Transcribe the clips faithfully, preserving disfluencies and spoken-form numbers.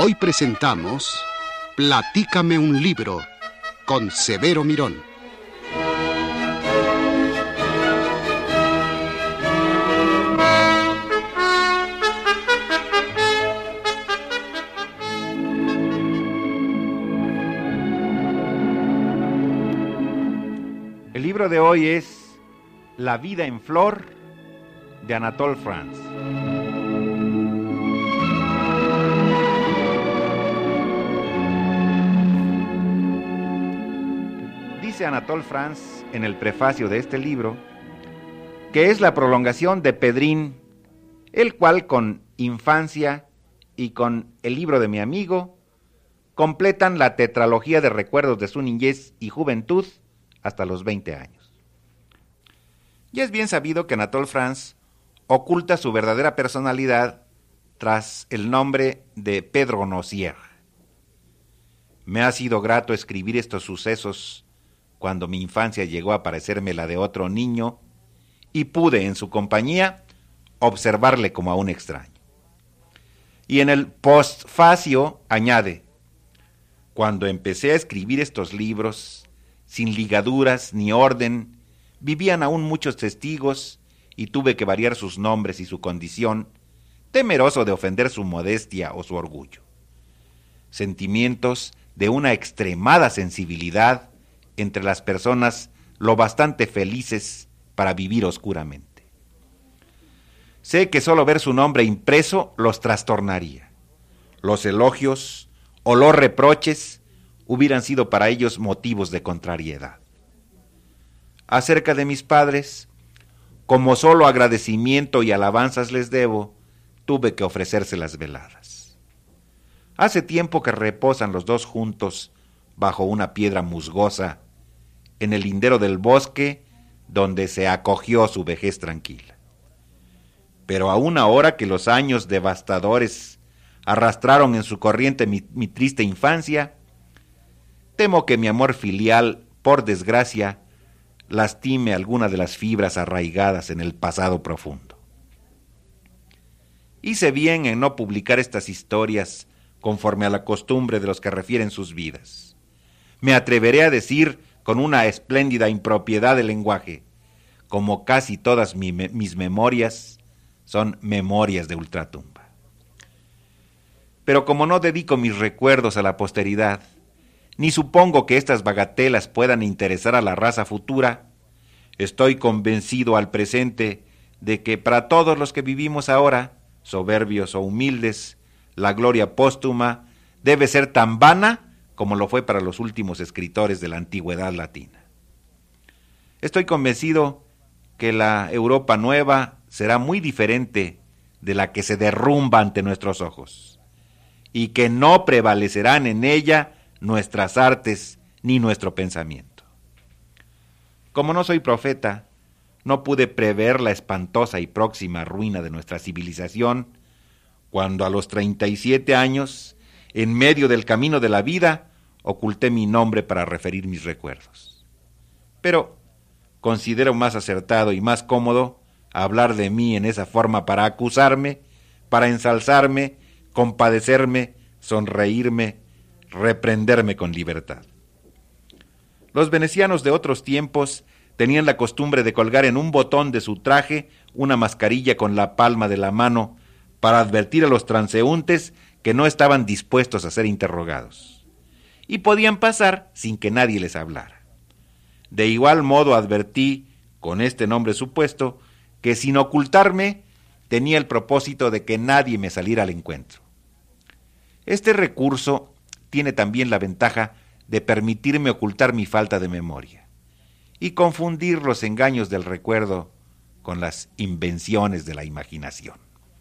Hoy presentamos Platícame un libro con Severo Mirón. El libro de hoy es La vida en flor de Anatole France. Dice Anatole France en el prefacio de este libro que es la prolongación de Pedrín, el cual con Infancia y con El libro de mi amigo completan la tetralogía de recuerdos de su niñez y juventud hasta los veinte años. Ya es bien sabido que Anatole France oculta su verdadera personalidad tras el nombre de Pedro Nocier. Me ha sido grato escribir estos sucesos cuando mi infancia llegó a parecerme la de otro niño y pude, en su compañía, observarle como a un extraño. Y en el postfacio añade: cuando empecé a escribir estos libros, sin ligaduras ni orden, vivían aún muchos testigos y tuve que variar sus nombres y su condición, temeroso de ofender su modestia o su orgullo. Sentimientos de una extremada sensibilidad entre las personas lo bastante felices para vivir oscuramente. Sé que solo ver su nombre impreso los trastornaría. Los elogios o los reproches hubieran sido para ellos motivos de contrariedad. Acerca de mis padres, como solo agradecimiento y alabanzas les debo, tuve que ofrecérselas veladas. Hace tiempo que reposan los dos juntos bajo una piedra musgosa en el lindero del bosque donde se acogió su vejez tranquila. Pero aún ahora que los años devastadores arrastraron en su corriente mi, mi triste infancia, temo que mi amor filial, por desgracia, lastime alguna de las fibras arraigadas en el pasado profundo. Hice bien en no publicar estas historias conforme a la costumbre de los que refieren sus vidas. Me atreveré a decir con una espléndida impropiedad de lenguaje, como casi todas mi, mis memorias son memorias de ultratumba. Pero como no dedico mis recuerdos a la posteridad, ni supongo que estas bagatelas puedan interesar a la raza futura, estoy convencido al presente de que para todos los que vivimos ahora, soberbios o humildes, la gloria póstuma debe ser tan vana como lo fue para los últimos escritores de la antigüedad latina. Estoy convencido que la Europa nueva será muy diferente de la que se derrumba ante nuestros ojos, y que no prevalecerán en ella nuestras artes ni nuestro pensamiento. Como no soy profeta, no pude prever la espantosa y próxima ruina de nuestra civilización, cuando a los treinta y siete años, en medio del camino de la vida, oculté mi nombre para referir mis recuerdos. Pero considero más acertado y más cómodo hablar de mí en esa forma para acusarme, para ensalzarme, compadecerme, sonreírme, reprenderme con libertad. Los venecianos de otros tiempos tenían la costumbre de colgar en un botón de su traje una mascarilla con la palma de la mano para advertir a los transeúntes que no estaban dispuestos a ser interrogados, y podían pasar sin que nadie les hablara. De igual modo advertí, con este nombre supuesto, que sin ocultarme tenía el propósito de que nadie me saliera al encuentro. Este recurso tiene también la ventaja de permitirme ocultar mi falta de memoria y confundir los engaños del recuerdo con las invenciones de la imaginación.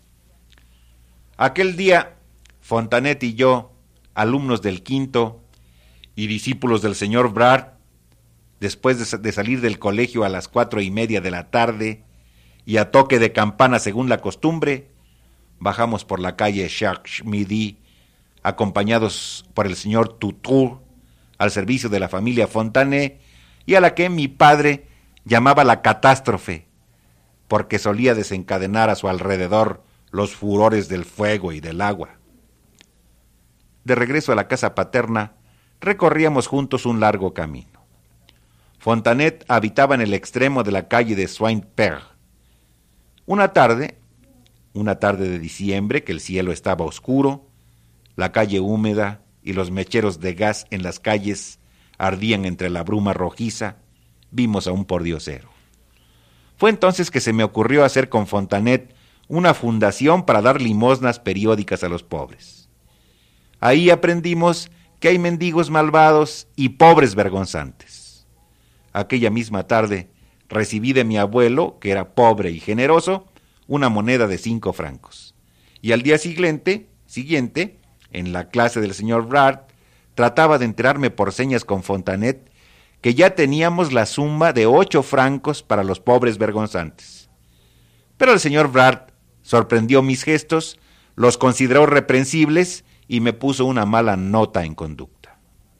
Aquel día, Fontanet y yo, alumnos del quinto y discípulos del señor Brard, después de, de salir del colegio a las cuatro y media de la tarde y a toque de campana según la costumbre, bajamos por la calle Charles Midi, acompañados por el señor Tutour, al servicio de la familia Fontanet, y a la que mi padre llamaba la catástrofe, porque solía desencadenar a su alrededor los furores del fuego y del agua. de regreso a la casa paterna, recorríamos juntos un largo camino. Fontanet habitaba en el extremo de la calle de Soin-Père. Una tarde, una tarde de diciembre, que el cielo estaba oscuro, la calle húmeda y los mecheros de gas en las calles ardían entre la bruma rojiza, vimos a un pordiosero. Fue entonces que se me ocurrió hacer con Fontanet una fundación para dar limosnas periódicas a los pobres. Ahí aprendimos que hay mendigos malvados y pobres vergonzantes. Aquella misma tarde recibí de mi abuelo, que era pobre y generoso, una moneda de cinco francos. Y al día siguiente, siguiente, en la clase del señor Brad, trataba de enterarme por señas con Fontanet que ya teníamos la suma de ocho francos para los pobres vergonzantes. Pero el señor Brad sorprendió mis gestos, los consideró reprensibles y me puso una mala nota en conducta.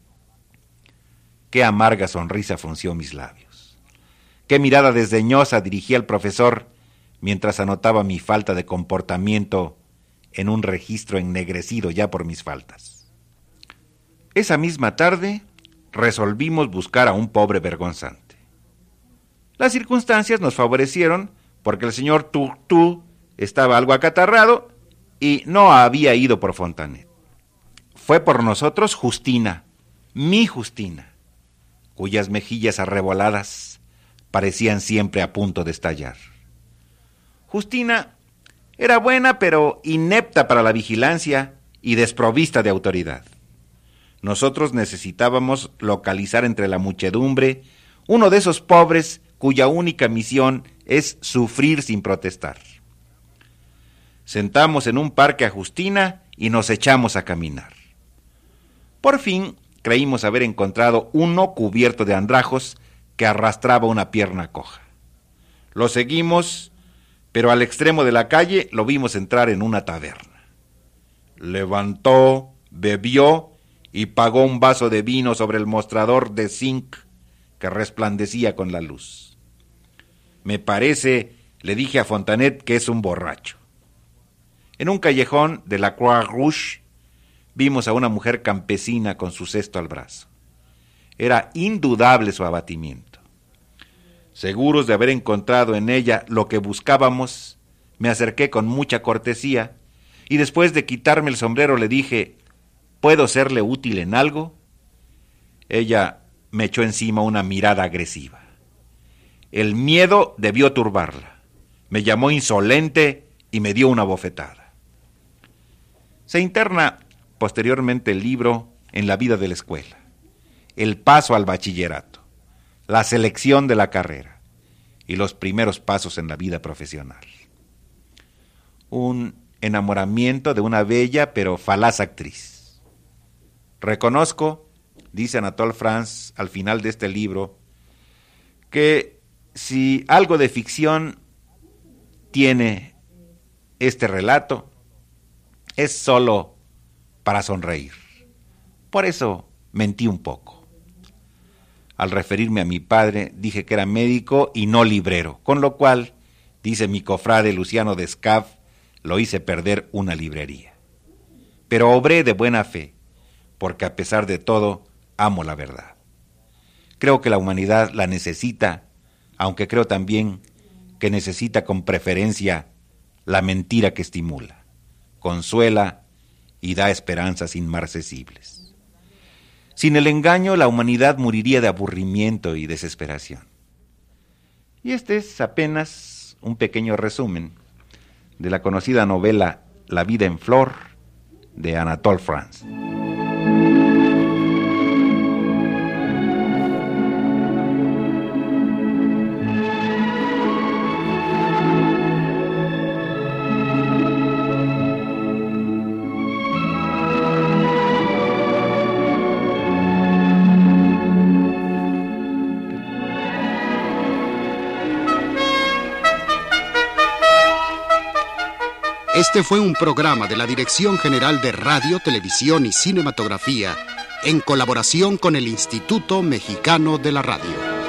Qué amarga sonrisa frunció mis labios. Qué mirada desdeñosa dirigí al profesor mientras anotaba mi falta de comportamiento en un registro ennegrecido ya por mis faltas. Esa misma tarde resolvimos buscar a un pobre vergonzante. Las circunstancias nos favorecieron porque el señor Tourtou estaba algo acatarrado y no había ido por Fontanet. Fue por nosotros Justina, mi Justina, cuyas mejillas arreboladas parecían siempre a punto de estallar. Justina era buena pero inepta para la vigilancia y desprovista de autoridad. Nosotros necesitábamos localizar entre la muchedumbre uno de esos pobres cuya única misión es sufrir sin protestar. Sentamos en un parque a Justina y nos echamos a caminar. Por fin creímos haber encontrado uno cubierto de andrajos que arrastraba una pierna coja. Lo seguimos, pero al extremo de la calle lo vimos entrar en una taberna. Levantó, bebió y pagó un vaso de vino sobre el mostrador de zinc que resplandecía con la luz. Me parece, le dije a Fontanet, que es un borracho. En un callejón de la Croix Rouge vimos a una mujer campesina con su cesto al brazo. Era indudable su abatimiento. Seguros de haber encontrado en ella lo que buscábamos, me acerqué con mucha cortesía y después de quitarme el sombrero le dije: ¿puedo serle útil en algo? Ella me echó encima una mirada agresiva. El miedo debió turbarla. Me llamó insolente y me dio una bofetada. Se interna posteriormente el libro en la vida de la escuela, el paso al bachillerato, la selección de la carrera y los primeros pasos en la vida profesional. Un enamoramiento de una bella pero falaz actriz. Reconozco, dice Anatole France al final de este libro, que si algo de ficción tiene este relato, es solo para sonreír. Por eso mentí un poco. Al referirme a mi padre, dije que era médico y no librero, con lo cual, dice mi cofrade Luciano de Scav, lo hice perder una librería. Pero obré de buena fe, porque a pesar de todo, amo la verdad. Creo que la humanidad la necesita, aunque creo también que necesita con preferencia la mentira que estimula, consuela y da esperanzas inmarcesibles. Sin el engaño, la humanidad moriría de aburrimiento y desesperación. Y este es apenas un pequeño resumen de la conocida novela La vida en flor de Anatole France. Este fue un programa de la Dirección General de Radio, Televisión y Cinematografía en colaboración con el Instituto Mexicano de la Radio.